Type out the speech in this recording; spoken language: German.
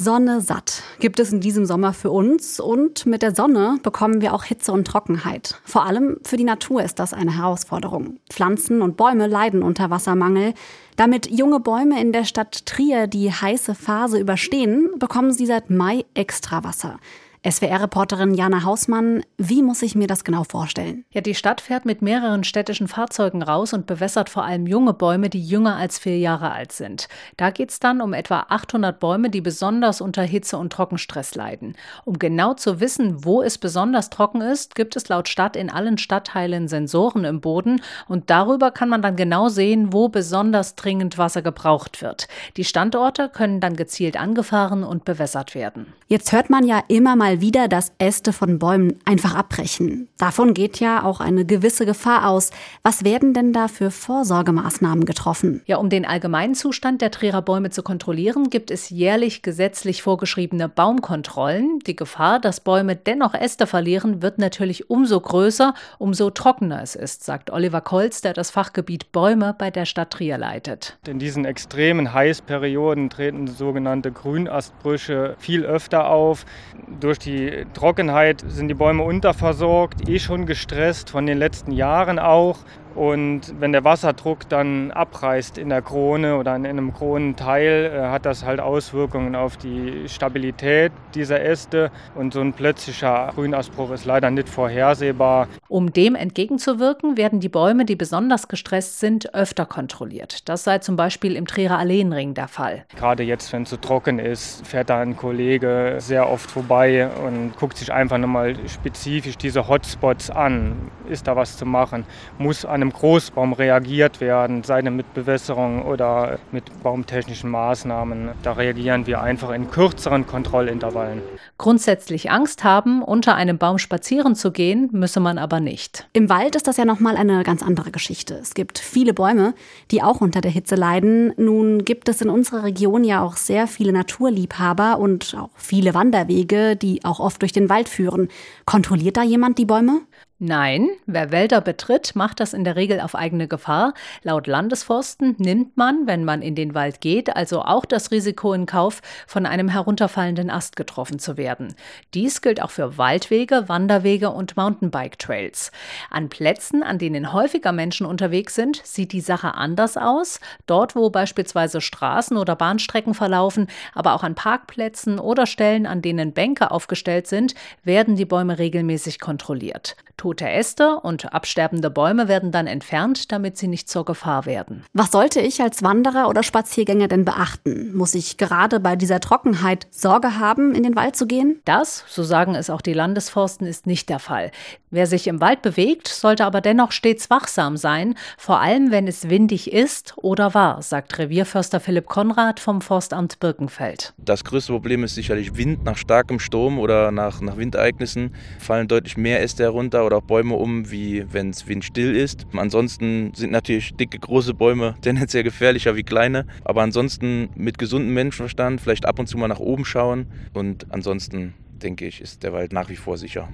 Sonne satt gibt es in diesem Sommer für uns und mit der Sonne bekommen wir auch Hitze und Trockenheit. Vor allem für die Natur ist das eine Herausforderung. Pflanzen und Bäume leiden unter Wassermangel. Damit junge Bäume in der Stadt Trier die heiße Phase überstehen, bekommen sie seit Mai extra Wasser. SWR-Reporterin Jana Hausmann, wie muss ich mir das genau vorstellen? Ja, die Stadt fährt mit mehreren städtischen Fahrzeugen raus und bewässert vor allem junge Bäume, die jünger als 4 Jahre alt sind. Da geht es dann um etwa 800 Bäume, die besonders unter Hitze und Trockenstress leiden. Um genau zu wissen, wo es besonders trocken ist, gibt es laut Stadt in allen Stadtteilen Sensoren im Boden und darüber kann man dann genau sehen, wo besonders dringend Wasser gebraucht wird. Die Standorte können dann gezielt angefahren und bewässert werden. Jetzt hört man ja immer mal wieder, dass Äste von Bäumen einfach abbrechen. Davon geht ja auch eine gewisse Gefahr aus. Was werden denn da für Vorsorgemaßnahmen getroffen? Ja, um den allgemeinen Zustand der Trierer Bäume zu kontrollieren, gibt es jährlich gesetzlich vorgeschriebene Baumkontrollen. Die Gefahr, dass Bäume dennoch Äste verlieren, wird natürlich umso größer, umso trockener es ist, sagt Oliver Kolz, der das Fachgebiet Bäume bei der Stadt Trier leitet. In diesen extremen Heißperioden treten sogenannte Grünastbrüche viel öfter auf. Durch die Trockenheit sind die Bäume unterversorgt, schon gestresst von den letzten Jahren auch. Und wenn der Wasserdruck dann abreißt in der Krone oder in einem Kronenteil, hat das halt Auswirkungen auf die Stabilität dieser Äste. Und so ein plötzlicher Grünastbruch ist leider nicht vorhersehbar. Um dem entgegenzuwirken, werden die Bäume, die besonders gestresst sind, öfter kontrolliert. Das sei zum Beispiel im Trierer Alleenring der Fall. Gerade jetzt, wenn es so trocken ist, fährt da ein Kollege sehr oft vorbei und guckt sich einfach nochmal spezifisch diese Hotspots an. Ist da was zu machen? Muss an einem Großbaum reagiert werden, sei es mit Bewässerung oder mit baumtechnischen Maßnahmen. Da reagieren wir einfach in kürzeren Kontrollintervallen. Grundsätzlich Angst haben, unter einem Baum spazieren zu gehen, müsse man aber nicht. Im Wald ist das ja nochmal eine ganz andere Geschichte. Es gibt viele Bäume, die auch unter der Hitze leiden. Nun gibt es in unserer Region ja auch sehr viele Naturliebhaber und auch viele Wanderwege, die auch oft durch den Wald führen. Kontrolliert da jemand die Bäume? Nein, wer Wälder betritt, macht das in der Regel auf eigene Gefahr. Laut Landesforsten nimmt man, wenn man in den Wald geht, also auch das Risiko in Kauf, von einem herunterfallenden Ast getroffen zu werden. Dies gilt auch für Waldwege, Wanderwege und Mountainbike-Trails. An Plätzen, an denen häufiger Menschen unterwegs sind, sieht die Sache anders aus. Dort, wo beispielsweise Straßen oder Bahnstrecken verlaufen, aber auch an Parkplätzen oder Stellen, an denen Bänke aufgestellt sind, werden die Bäume regelmäßig kontrolliert. Tote Äste und absterbende Bäume werden dann entfernt, damit sie nicht zur Gefahr werden. Was sollte ich als Wanderer oder Spaziergänger denn beachten? Muss ich gerade bei dieser Trockenheit Sorge haben, in den Wald zu gehen? Das, so sagen es auch die Landesforsten, ist nicht der Fall. Wer sich im Wald bewegt, sollte aber dennoch stets wachsam sein, vor allem wenn es windig ist oder war, sagt Revierförster Philipp Konrad vom Forstamt Birkenfeld. Das größte Problem ist sicherlich Wind. Nach starkem Sturm oder nach Windereignissen fallen deutlich mehr Äste herunter oder auch Bäume um, wie wenn es windstill ist. Ansonsten sind natürlich dicke, große Bäume tendenziell gefährlicher wie kleine. Aber ansonsten mit gesundem Menschenverstand vielleicht ab und zu mal nach oben schauen. Und ansonsten, denke ich, ist der Wald nach wie vor sicher.